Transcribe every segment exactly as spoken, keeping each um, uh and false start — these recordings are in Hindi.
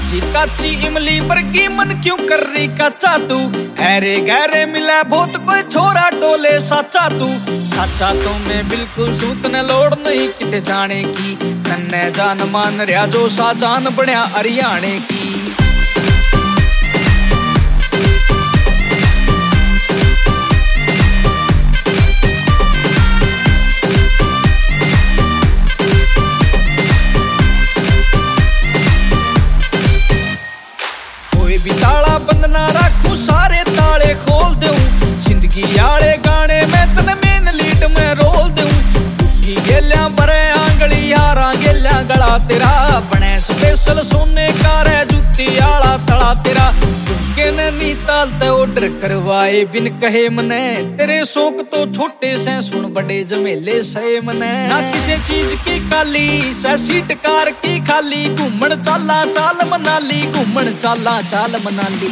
काची काची इमली वर्गी मन क्यों कर रही काचा तू, हैरे गहरे मिला बहुत कोई छोरा डोले साचा तू। साचा तो मैं बिल्कुल सूत न लोड़ नहीं किते जाने की, नन्ने जान मान रहा जो सा जान बढ़िया हरियाणे की। भी ताला बंद ना रखूं सारे ताले खोल दूं, जिंदगी आले गाने में तन मेन लीड में रोल दूं। टूटी गेलियां भरे आंगली यारा गेलियां गला तेरा, बने स्पेशल सोने का रे जुत्ती आला तला तेरा। के नी तालते ऑर्डर करवाए बिन कहे मने, तेरे शौक तो छोटे से सुन बड़े जमेले से मने। ना किसी चीज की काली से सीट कार की खाली, घूमन चाला चाल मनाली, घूमन चाला चाल मनाली।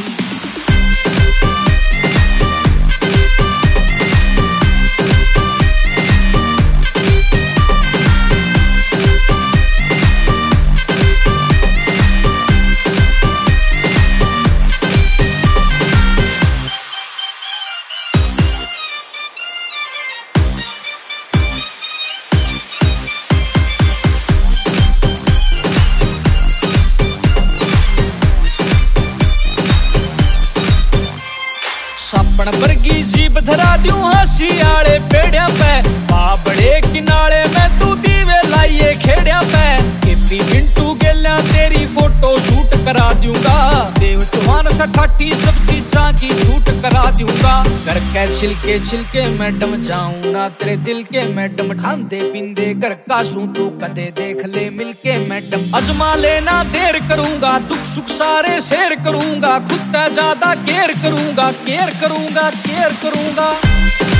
सापण वर्गी जीभ धरा दूं हंसी आले पेड़िया पे, बाबड़े किनारे में तू दीवे लाइए खेड़िया पे। केपी मिंटू गेलिया तेरी फोटो शूट करा दूंगा, देव चौहान सा ठाठी सब चीजा की छूट करा दूंगा। घर के छिलके छिलके मैडम जाऊं ना तेरे दिल के मैडम, खांदे पींदे घर का सू तू कदे देख ले मिलके मैडम। अजमा लेना देर करूंगा, दुख सुख सारे शेयर करूंगा, खुद ज्यादा केयर करूंगा, केयर करूंगा, केयर करूंगा।